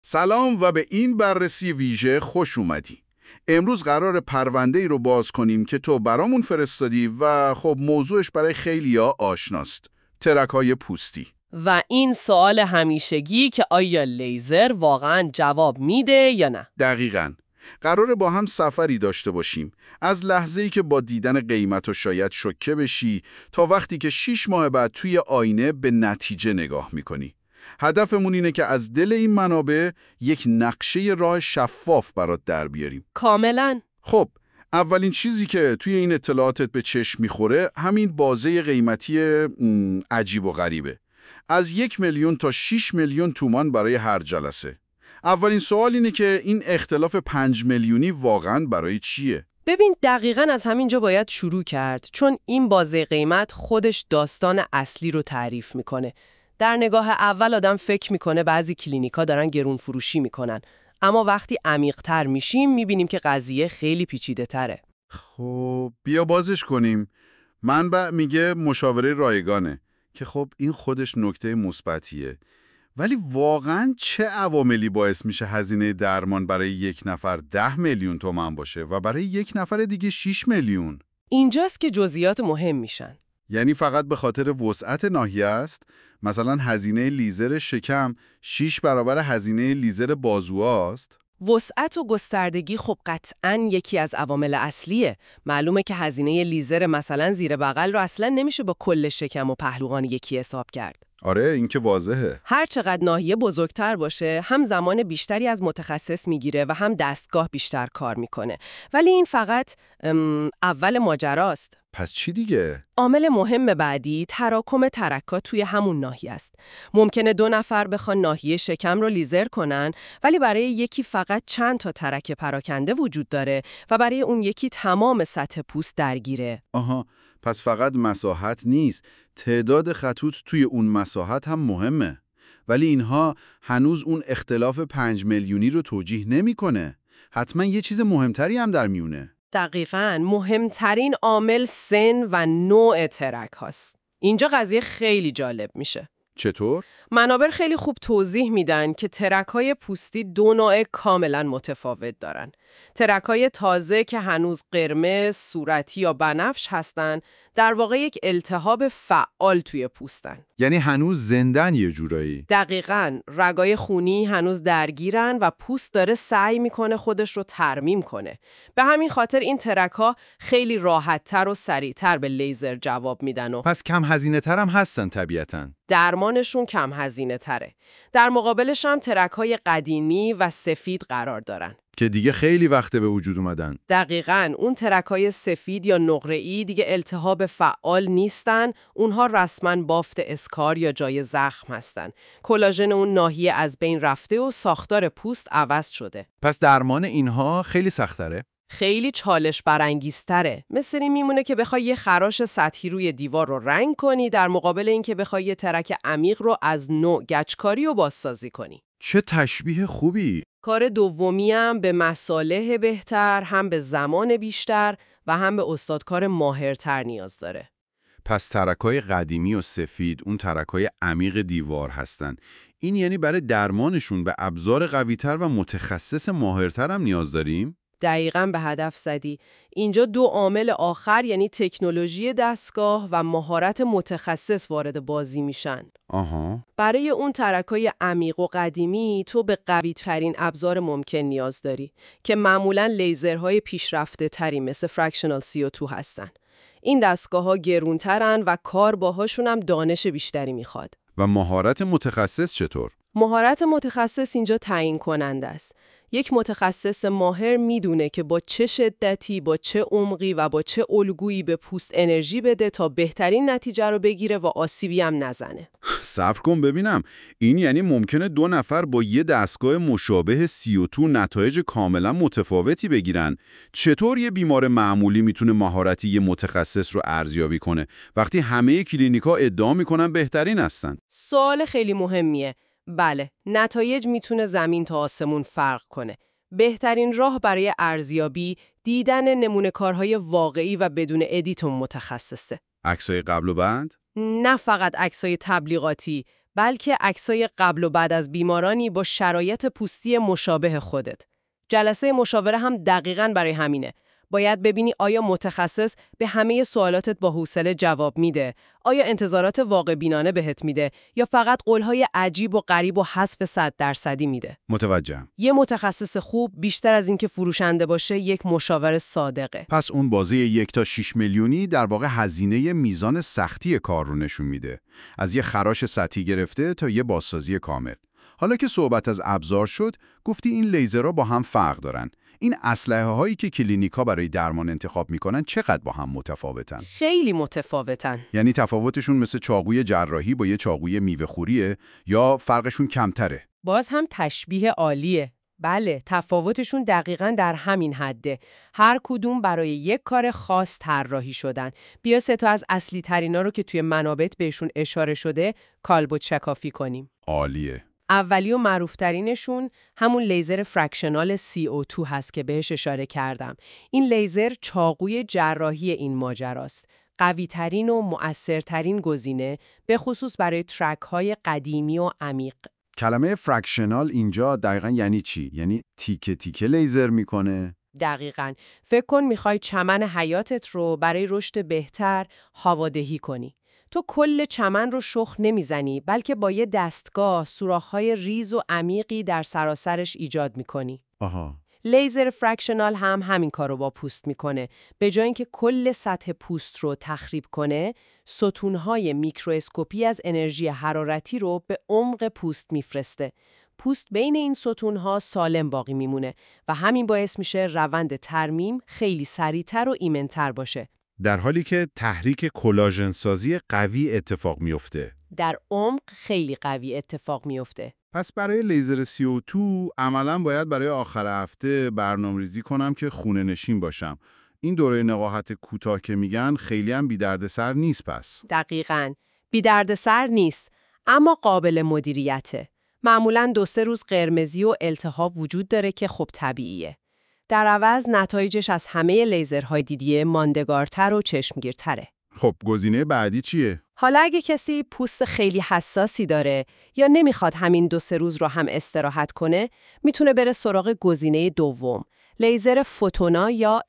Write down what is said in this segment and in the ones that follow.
سلام و به این بررسی ویژه خوش اومدی. امروز قرار پرونده ای رو باز کنیم که تو برامون فرستادی و خب موضوعش برای خیلیا آشناست. ترک‌های پوستی. و این سوال همیشگی که آیا لیزر واقعاً جواب میده یا نه؟ دقیقاً. قراره با هم سفری داشته باشیم. از لحظه‌ای که با دیدن قیمت و شاید شوکه بشی تا وقتی که 6 ماه بعد توی آینه به نتیجه نگاه میکنی. هدفمون اینه که از دل این منابع یک نقشه راه شفاف برات در بیاریم. کاملاً. خب، اولین چیزی که توی این اطلاعاتت به چشم میخوره همین بازه قیمتی عجیب و غریبه. از 1,000,000 تا 6,000,000 تومان برای هر جلسه. اولین سوال اینه که این اختلاف 5,000,000 واقعاً برای چیه؟ ببین دقیقاً از همینجا باید شروع کرد، چون این بازه قیمت خودش داستان اصلی رو تعریف میکنه. در نگاه اول آدم فکر میکنه بعضی کلینیکا دارن گرون فروشی میکنن، اما وقتی عمیق‌تر میشیم میبینیم که قضیه خیلی پیچیده تره. خب بیا بازش کنیم. منبع میگه مشاوره رایگانه که خب این خودش نکته مثبتیه. ولی واقعاً چه عواملی باعث میشه هزینه درمان برای یک نفر 10,000,000 تومان باشه و برای یک نفر دیگه 6,000,000؟ اینجاست که جزئیات مهم میشن. یعنی فقط به خاطر وسعت ناحیه است؟ مثلا هزینه لیزر شکم 6 برابر هزینه لیزر بازوست؟ وسعت و گستردگی خب قطعاً یکی از عوامل اصلیه. معلومه که هزینه لیزر مثلا زیر بغل رو اصلاً نمیشه با کل شکم و پهلوان یکی حساب کرد. آره این که واضحه. هر چقدر ناحیه بزرگتر باشه، هم زمان بیشتری از متخصص میگیره و هم دستگاه بیشتر کار میکنه. ولی این فقط اول ماجراست. پس چی دیگه؟ عامل مهم بعدی تراکم ترک‌ها توی همون ناحیه است. ممکنه 2 نفر بخوان ناحیه شکم رو لیزر کنن، ولی برای یکی فقط چند تا ترک پراکنده وجود داره و برای اون یکی تمام سطح پوست درگیره. آها، پس فقط مساحت نیست، تعداد خطوط توی اون مساحت هم مهمه. ولی اینها هنوز اون اختلاف 5,000,000 رو توجیه نمی‌کنه. حتما یه چیز مهمتری هم در میونه. دقیقاً مهمترین عامل سن و نوع ترک هاست. اینجا قضیه خیلی جالب میشه. چطور؟ منابع خیلی خوب توضیح میدن که ترک‌های پوستی 2 نوع کاملا متفاوت دارن. ترک‌های تازه که هنوز قرمز، صورتی یا بنفش هستن، در واقع یک التهاب فعال توی پوستن. یعنی هنوز زندن یه جورایی. دقیقاً رگای خونی هنوز درگیرن و پوست داره سعی میکنه خودش رو ترمیم کنه. به همین خاطر این ترک‌ها خیلی راحت‌تر و سریع‌تر به لیزر جواب میدن و پس کم هزینه تر هم هستن طبیعتاً. درمانشون کم هزینه تره. در مقابلش هم ترک‌های قدیمی و سفید قرار دارن. که دیگه خیلی وقته به وجود اومدن. دقیقاً اون ترک‌های سفید یا نقره‌ای دیگه التهاب فعال نیستن، اونها رسماً بافت اسکار یا جای زخم هستن. کلاژن اون ناحیه از بین رفته و ساختار پوست عوض شده. پس درمان اینها خیلی سخت‌تره. خیلی چالش برانگیزتره. مثل این میمونه که بخوای یه خراش سطحی روی دیوار رو رنگ کنی در مقابل این که بخوای یه ترک عمیق رو از نوع گچکاری و بازسازی کنی. چه تشبیه خوبی! کار دومی هم به مصالح بهتر، هم به زمان بیشتر و هم به استادکار ماهرتر نیاز داره. پس ترکای قدیمی و سفید اون ترکای عمیق دیوار هستن. این یعنی برای درمانشون به ابزار قوی‌تر و متخصص ماهرتر هم نیاز داریم؟ دقیقاً به هدف زدی. اینجا 2 عامل آخر یعنی تکنولوژی دستگاه و مهارت متخصص وارد بازی میشن. آها. برای اون ترکای عمیق و قدیمی تو به قوی ترین ابزار ممکن نیاز داری که معمولاً لیزرهای پیشرفته تری مثل فرکشنال CO2 هستن. این دستگاه ها گرونترن و کار باهاشون هم دانش بیشتری میخواد. و مهارت متخصص چطور؟ مهارت متخصص اینجا تعیین کننده است. یک متخصص ماهر میدونه که با چه شدتی، با چه عمقی و با چه الگویی به پوست انرژی بده تا بهترین نتیجه رو بگیره و آسیبی هم نزنه. صبر کن ببینم. این یعنی ممکنه 2 نفر با یه دستگاه مشابه CO2 نتایج کاملا متفاوتی بگیرن. چطور یه بیمار معمولی میتونه مهارتی یه متخصص رو ارزیابی کنه وقتی همه کلینیکا ادعا میکنن بهترین هستن؟ سوال خیلی مهمیه. بله، نتایج میتونه زمین تا آسمون فرق کنه. بهترین راه برای ارزیابی دیدن نمونه کارهای واقعی و بدون ادیت متخصصه. عکسای قبل و بعد؟ نه فقط عکسای تبلیغاتی، بلکه عکسای قبل و بعد از بیمارانی با شرایط پوستی مشابه خودت. جلسه مشاوره هم دقیقاً برای همینه. باید ببینی آیا متخصص به همه سوالاتت با حوصله جواب میده، آیا انتظارات واقع بینانه بهت میده یا فقط قولهای عجیب و غریب و حذف 100% میده. متوجهم. یه متخصص خوب بیشتر از اینکه فروشنده باشه یک مشاور صادقه. پس اون بازه 1 تا 6 میلیونی در واقع هزینه میزان سختی کار رو نشون میده. از یه خراش سطحی گرفته تا یه بازسازی کامل. حالا که صحبت از ابزار شد، گفتی این لیزرها با هم فرق دارن. این اسلحه هایی که کلینیکا برای درمان انتخاب میکنن چقدر با هم متفاوتن؟ خیلی متفاوتن. یعنی تفاوتشون مثل چاقوی جراحی با یه چاقوی میوه‌خوریه یا فرقشون کمتره؟ باز هم تشبیه عالیه. بله، تفاوتشون دقیقاً در همین حده. هر کدوم برای یک کار خاص طراحی شدن. بیا 3 تا از اصلی ترینا رو که توی منابط بهشون اشاره شده کالبد چکافی کنیم. عالیه. اولی و معروفترینشون همون لیزر فرکشنال CO2 هست که بهش اشاره کردم. این لیزر چاقوی جراحی این ماجراست. قوی‌ترین و مؤثرترین گزینه به خصوص برای ترک‌های قدیمی و عمیق. کلمه فرکشنال اینجا دقیقاً یعنی چی؟ یعنی تیکه تیکه لیزر میکنه؟ دقیقاً. فکر کن میخوای چمن حیاتت رو برای رشد بهتر هوادهی کنی. تو کل چمن رو شخم نمیزنی، بلکه با یه دستگاه سوراخ‌های ریز و عمیقی در سراسرش ایجاد میکنی. آها. لیزر فرکشنال هم همین کارو با پوست میکنه. به جای اینکه کل سطح پوست رو تخریب کنه، ستونهای میکرواسکوپی از انرژی حرارتی رو به عمق پوست میفرسته. پوست بین این ستونها سالم باقی میمونه و همین باعث میشه روند ترمیم خیلی سریعتر و ایمن‌تر باشه. در حالی که تحریک کلاژن سازی قوی اتفاق میفته. در عمق خیلی قوی اتفاق میفته. پس برای لیزر CO2 عملاً باید برای آخر هفته برنامه‌ریزی کنم که خونه نشین باشم. این دوره نقاهت کوتاه که میگن خیلی هم بی دردسر نیست پس. دقیقاً. بی دردسر نیست، اما قابل مدیریته. معمولاً 2-3 روز قرمزی و التهاب وجود داره که خب طبیعیه. در عوض نتایجش از همه لیزرهای دیدیه ماندگارتر و چشمگیرتره. خب گزینه بعدی چیه؟ حالا اگه کسی پوست خیلی حساسی داره یا نمیخواد همین 2-3 روز رو هم استراحت کنه، میتونه بره سراغ گزینه دوم، لیزر فوتونا یا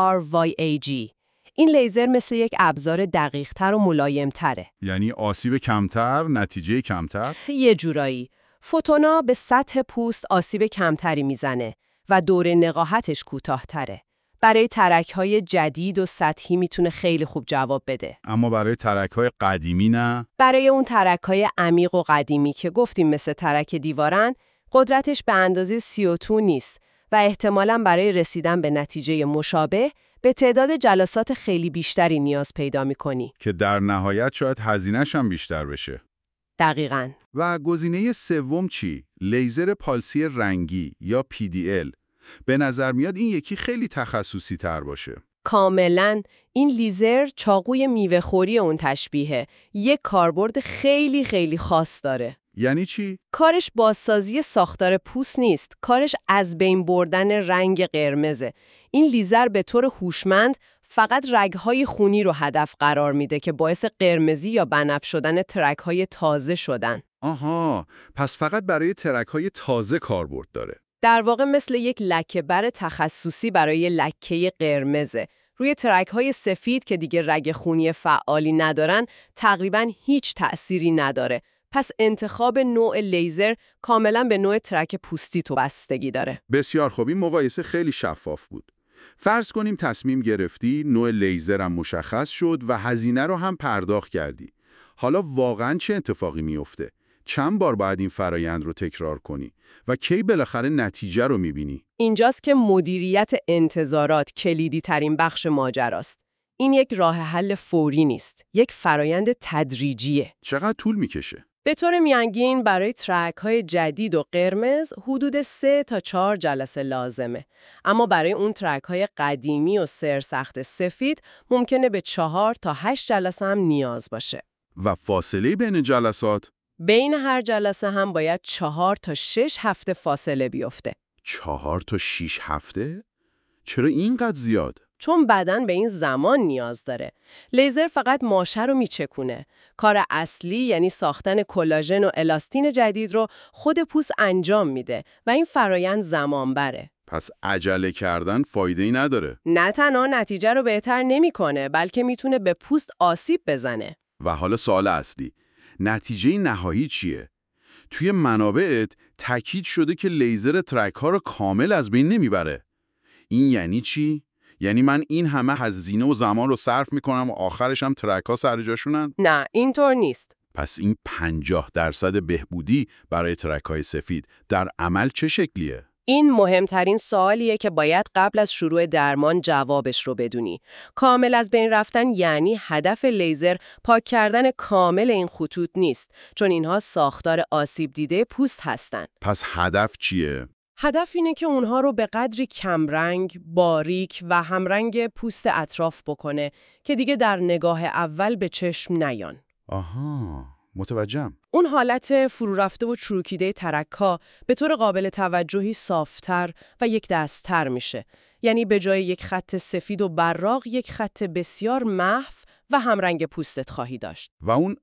ERYAG. این لیزر مثل یک ابزار دقیق‌تر و ملایم‌تره. یعنی آسیب کمتر، نتیجه کمتر؟ یه جورایی. فوتونا به سطح پوست آسیب کمتری میزنه و دوره نقاهتش کوتاه‌تره. برای ترک‌های جدید و سطحی میتونه خیلی خوب جواب بده. اما برای ترک‌های قدیمی نه؟ برای اون ترک‌های عمیق و قدیمی که گفتیم مثل ترک دیوارن، قدرتش به اندازه CO2 نیست و احتمالاً برای رسیدن به نتیجه مشابه به تعداد جلسات خیلی بیشتری نیاز پیدا می‌کنی. که در نهایت شاید هزینه‌ش هم بیشتر بشه. دقیقاً. و گزینه سوم چی؟ لیزر پالسی رنگی یا PDL. به نظر میاد این یکی خیلی تخصصی تر باشه. کاملاً. این لیزر چاقوی میوه‌خوری اون تشبیهه. یک کاربرد خیلی خیلی خاص داره. یعنی چی؟ کارش بازسازی ساختار پوست نیست. کارش از بین بردن رنگ قرمزه. این لیزر به طور هوشمند فقط رگ‌های خونی رو هدف قرار میده که باعث قرمزی یا بنفش شدن ترک‌های تازه شدن. آها، پس فقط برای ترک‌های تازه کاربرد داره. در واقع مثل یک لکه‌بر تخصصی برای لکه قرمزه. روی ترک‌های سفید که دیگه رگ خونی فعالی ندارن، تقریباً هیچ تأثیری نداره. پس انتخاب نوع لیزر کاملاً به نوع ترک پوستی تو بستگی داره. بسیار خوب، این مقایسه خیلی شفاف بود. فرض کنیم تصمیم گرفتی، نوع لیزرم مشخص شد و هزینه رو هم پرداخت کردی. حالا واقعاً چه اتفاقی میفته؟ چند بار باید این فرایند رو تکرار کنی و کی بالاخره نتیجه رو میبینی؟ اینجاست که مدیریت انتظارات کلیدی ترین بخش ماجراست. این یک راه حل فوری نیست، یک فرایند تدریجیه. چقدر طول میکشه؟ به طور میانگین برای ترک‌های جدید و قرمز حدود 3 تا 4 جلسه لازمه. اما برای اون ترک‌های قدیمی و سرسخت سفید ممکنه به 4 تا 8 جلسه هم نیاز باشه. و فاصله بین جلسات؟ بین هر جلسه هم باید 4 تا 6 هفته فاصله بیفته. 4 تا 6 هفته؟ چرا اینقدر زیاد؟ چون بدن به این زمان نیاز داره. لیزر فقط ماشه رو میچکونه. کار اصلی یعنی ساختن کلاژن و الاستین جدید رو خود پوست انجام میده و این فرایند زمان بره. پس عجله کردن فایده‌ای نداره. نه تنها نتیجه رو بهتر نمیکنه، بلکه میتونه به پوست آسیب بزنه. و حالا سوال اصلی، نتیجه نهایی چیه؟ توی منابعت تاکید شده که لیزر ترک ها رو کامل از بین نمیبره. این یعنی چی؟ یعنی من این همه هزینه و زمان رو صرف میکنم و آخرش هم ترک ها سر جاشونن؟ نه، اینطور نیست. پس این 50% بهبودی برای ترک های سفید در عمل چه شکلیه؟ این مهمترین سوالیه که باید قبل از شروع درمان جوابش رو بدونی. کامل از بین رفتن یعنی هدف لیزر پاک کردن کامل این خطوط نیست، چون اینها ساختار آسیب دیده پوست هستن. پس هدف چیه؟ هدف اینه که اونها رو به قدری کمرنگ، باریک و همرنگ پوست اطراف بکنه که دیگه در نگاه اول به چشم نیان. آها، متوجهم. اون حالت فرو رفته و چروکیده ترک‌ها به طور قابل توجهی صافتر و یک دست‌تر میشه. یعنی به جای یک خط سفید و براق، یک خط بسیار محو و همرنگ پوستت خواهی داشت. و اون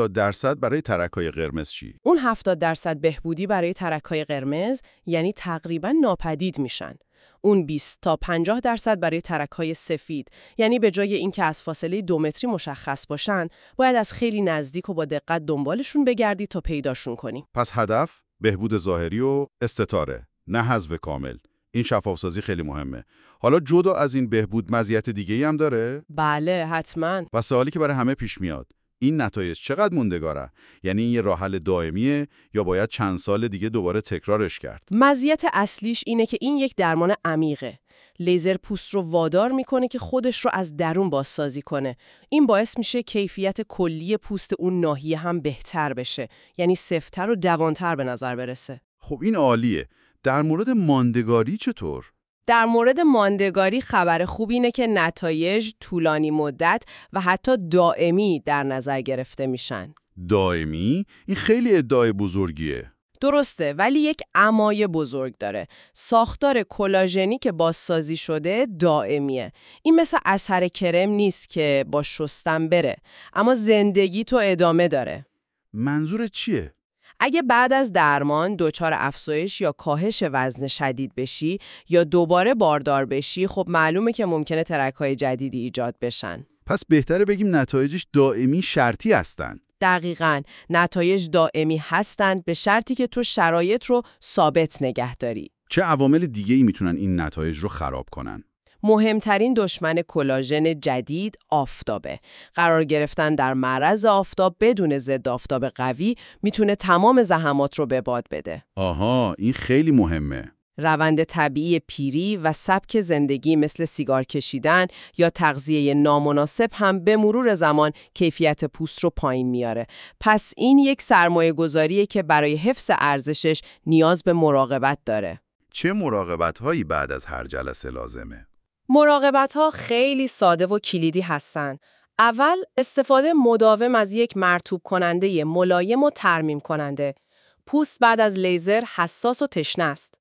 70% برای ترک‌های قرمز چی؟ اون 70% بهبودی برای ترک‌های قرمز یعنی تقریباً ناپدید میشن. اون 20 تا 50% برای ترک‌های سفید، یعنی به جای اینکه از فاصله 2 متری مشخص باشن، باید از خیلی نزدیک و با دقت دنبالشون بگردی تا پیداشون کنی. پس هدف بهبود ظاهری و استتاره، نه حذف کامل. این شفافسازی خیلی مهمه. حالا جدا از این بهبود مزیت دیگه‌ای هم داره؟ بله، حتماً. و سوالی که برای همه پیش میاد، این نتایج چقدر موندگاره؟ یعنی این یه راه حل دائمیه یا باید چند سال دیگه دوباره تکرارش کرد؟ مزیت اصلیش اینه که این یک درمان عمیقه. لیزر پوست رو وادار میکنه که خودش رو از درون بازسازی کنه. این باعث میشه کیفیت کلی پوست اون ناحیه هم بهتر بشه، یعنی سفت‌تر و دوانتر به نظر برسه. خب این عالیه. در مورد ماندگاری چطور؟ در مورد ماندگاری خبر خوب اینه که نتایج طولانی مدت و حتی دائمی در نظر گرفته میشن. دائمی؟ این خیلی ادعای بزرگیه. درسته، ولی یک امای بزرگ داره. ساختار کلاژنی که بازسازی شده دائمیه. این مثل اثر کرم نیست که با شستن بره، اما زندگی تو ادامه داره. منظور چیه؟ اگه بعد از درمان دچار افزایش یا کاهش وزن شدید بشی یا دوباره باردار بشی، خب معلومه که ممکنه ترک‌های جدیدی ایجاد بشن. پس بهتره بگیم نتایجش دائمی شرطی هستن. دقیقاً، نتایج دائمی هستند به شرطی که تو شرایط رو ثابت نگه داری. چه عوامل دیگه‌ای میتونن این نتایج رو خراب کنن؟ مهمترین دشمن کلاژن جدید آفتابه. قرار گرفتن در معرض آفتاب بدون ضد آفتاب قوی میتونه تمام زحمات رو به باد بده. آها، این خیلی مهمه. روند طبیعی پیری و سبک زندگی مثل سیگار کشیدن یا تغذیه نامناسب هم به مرور زمان کیفیت پوست رو پایین میاره. پس این یک سرمایه گذاریه که برای حفظ ارزشش نیاز به مراقبت داره. چه مراقبت‌هایی بعد از هر جلسه لازمه؟ مراقبت‌ها خیلی ساده و کلیدی هستن. اول، استفاده مداوم از یک مرطوب کننده ملایم و ترمیم کننده. پوست بعد از لیزر حساس و تشنه است.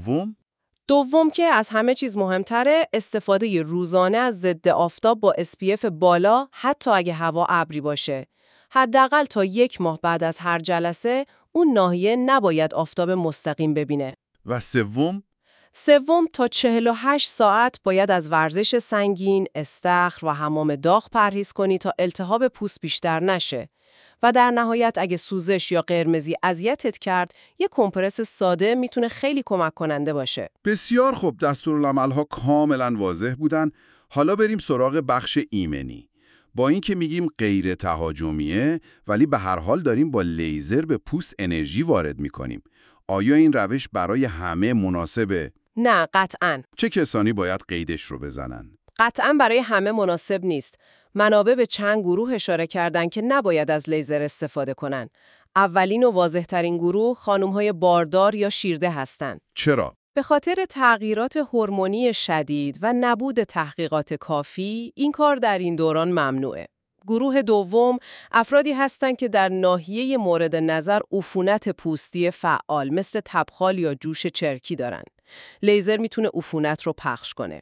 دوم که از همه چیز مهمتره، استفاده روزانه از ضد آفتاب با SPF بالا، حتی اگه هوا ابری باشه. حداقل تا 1 ماه بعد از هر جلسه اون ناحیه نباید آفتاب مستقیم ببینه. و سوم تا 48 ساعت باید از ورزش سنگین، استخر و حمام داغ پرهیز کنی تا التهاب پوست بیشتر نشه. و در نهایت اگه سوزش یا قرمزی اذیتت کرد، یک کمپرس ساده میتونه خیلی کمک کننده باشه. بسیار خوب، دستورالعمل‌ها کاملا واضح بودن. حالا بریم سراغ بخش ایمنی. با این که میگیم غیر تهاجمیه، ولی به هر حال داریم با لیزر به پوست انرژی وارد میکنیم. آیا این روش برای همه مناسبه؟ نه، قطعاً. چه کسانی باید قیدش رو بزنن؟ قطعاً برای همه مناسب نیست. منابع به چند گروه اشاره کردن که نباید از لیزر استفاده کنن. اولین و واضح‌ترین گروه خانم‌های باردار یا شیرده هستند. چرا؟ به خاطر تغییرات هورمونی شدید و نبود تحقیقات کافی، این کار در این دوران ممنوعه. گروه دوم افرادی هستند که در ناحیه مورد نظر عفونت پوستی فعال مثل تبخال یا جوش چرکی دارن. لیزر میتونه عفونت رو پخش کنه.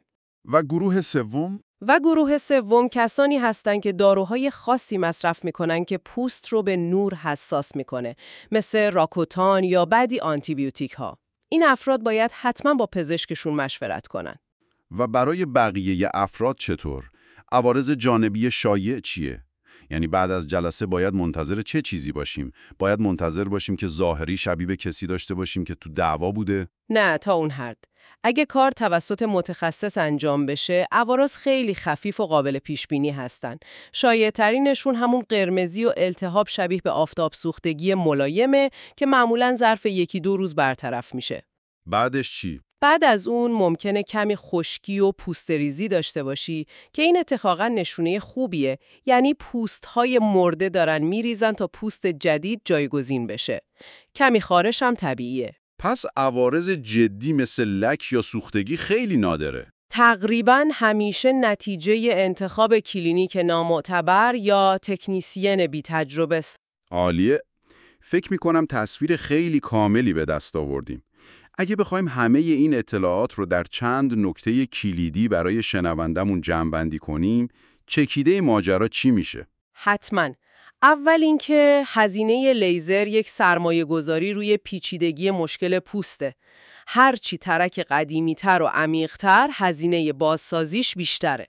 و گروه سوم؟ و گروه سوم کسانی هستند که داروهای خاصی مصرف میکنن که پوست رو به نور حساس میکنه، مثل راکوتان یا بعضی آنتیبیوتیک ها. این افراد باید حتما با پزشکشون مشورت کنن. و برای بقیه افراد چطور؟ عوارض جانبی شایع چیه؟ یعنی بعد از جلسه باید منتظر چه چیزی باشیم؟ باید منتظر باشیم که ظاهری شبیه به کسی داشته باشیم که تو دعوا بوده؟ نه، تا اون حد. اگه کار توسط متخصص انجام بشه، عوارض خیلی خفیف و قابل پیش بینی هستن. شایع‌ترینشون همون قرمزی و التهاب شبیه به آفتاب سوختگی ملایمه که معمولاً ظرف 1-2 روز برطرف میشه. بعدش چی؟ بعد از اون ممکنه کمی خشکی و پوستریزی داشته باشی که این اتفاقا نشونه خوبیه، یعنی پوست‌های مرده دارن میریزن تا پوست جدید جایگزین بشه. کمی خارش هم طبیعیه. پس عوارض جدی مثل لک یا سوختگی خیلی نادره. تقریباً همیشه نتیجه انتخاب کلینیک نامعتبر یا تکنیسین بی تجربه است. عالیه. فکر می‌کنم تصویر خیلی کاملی به دست آوردیم. اگه بخوایم همه این اطلاعات رو در چند نکته کلیدی برای شنوندمون جمع‌بندی کنیم، چکیده ماجرا چی میشه؟ حتماً. اول اینکه هزینه لیزر یک سرمایه‌گذاری روی پیچیدگی مشکل پوسته. هرچی ترک قدیمی‌تر و عمیق‌تر، هزینه بازسازیش بیشتره.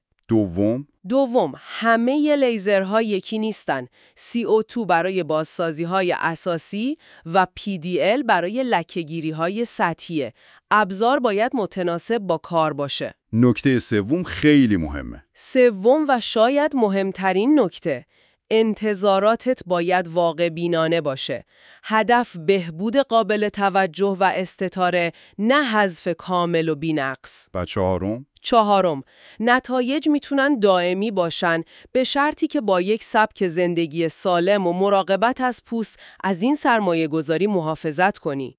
دوم، همه لیزرها یکی نیستن. CO2 برای بازسازی‌های اساسی و PDL برای لکه‌گیری‌های سطحیه. ابزار باید متناسب با کار باشه. نکته سوم خیلی مهمه. سوم و شاید مهمترین نکته، انتظاراتت باید واقع بینانه باشه. هدف بهبود قابل توجه و استتاره، نه حذف کامل و بی‌نقص. و چهارم، نتایج میتونن دائمی باشن به شرطی که با یک سبک زندگی سالم و مراقبت از پوست از این سرمایه گذاری محافظت کنی.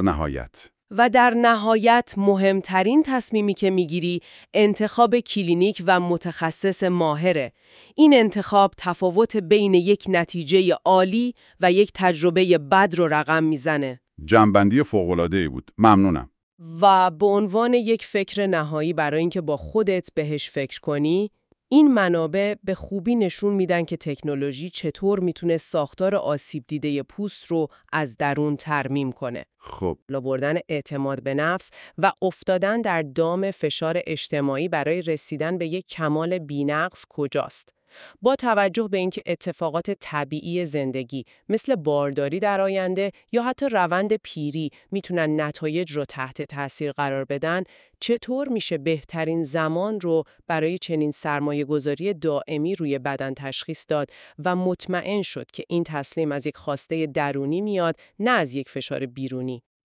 و در نهایت مهمترین تصمیمی که میگیری انتخاب کلینیک و متخصص ماهره. این انتخاب تفاوت بین یک نتیجه عالی و یک تجربه بد رو رقم میزنه. جمع‌بندی فوق‌العاده‌ای بود. ممنونم. و به عنوان یک فکر نهایی برای اینکه با خودت بهش فکر کنی، این منابع به خوبی نشون میدن که تکنولوژی چطور میتونه ساختار آسیب دیده پوست رو از درون ترمیم کنه. خب، بالا بردن اعتماد به نفس و افتادن در دام فشار اجتماعی برای رسیدن به یک کمال بی‌نقص کجاست؟ با توجه به اینکه اتفاقات طبیعی زندگی مثل بارداری در آینده یا حتی روند پیری میتونن نتایج رو تحت تاثیر قرار بدن، چطور میشه بهترین زمان رو برای چنین سرمایه‌گذاری دائمی روی بدن تشخیص داد و مطمئن شد که این تسلیم از یک خواسته درونی میاد، نه از یک فشار بیرونی؟